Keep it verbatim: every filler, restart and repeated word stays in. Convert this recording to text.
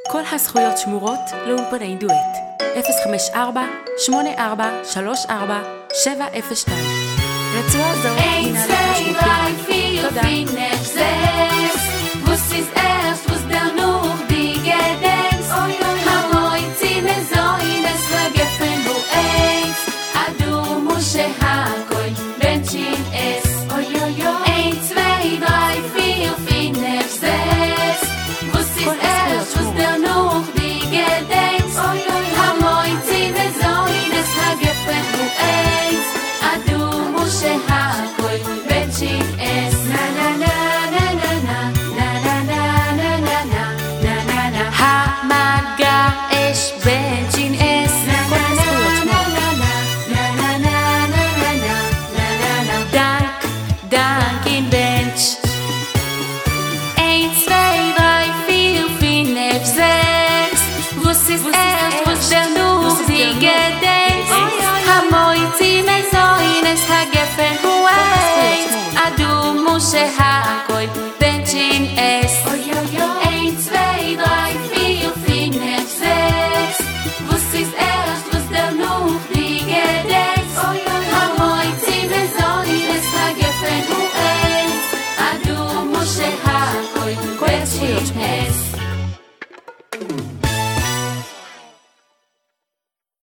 כל הזכויות שמורות לאולפני דואט. אפס חמש ארבע שמונה ארבע שלוש ארבע שבע אפס שתיים. רצועה זו Eins, zwei, drei, vier, fünf, sechs. Was ist erst, was der noch die gedenkst? המועצים מזוהים וגפן הוא עץ. אדום הוא שהכל בין שין אס. Eins, zwei, drei, vier, fünf, sechs. Was ist erst, was der noch die gedenkst? המועצים מזוהים וגפן הוא עץ. אדום הוא שהכל בין שין אס. נה נה נה נה נה נה נה נה נה נה נה נה נה המגע אש בין שין אס. כל הזכויות שמורות. דנק, דנקין בנץ'. Eins, zwei, drei, vier, fünf, sechs. Was ist erst, was der noch die gedenkst? המועצים מזוהים הגפן הוא עץ. אדום הוא שהכל בין שין אס. Eins, zwei, drei, vier, fünf, sechs. Was ist erst, was der noch die gedenkst? המועצים מזוהים הגפן הוא עץ. אדום הוא שהכל בין שין אס.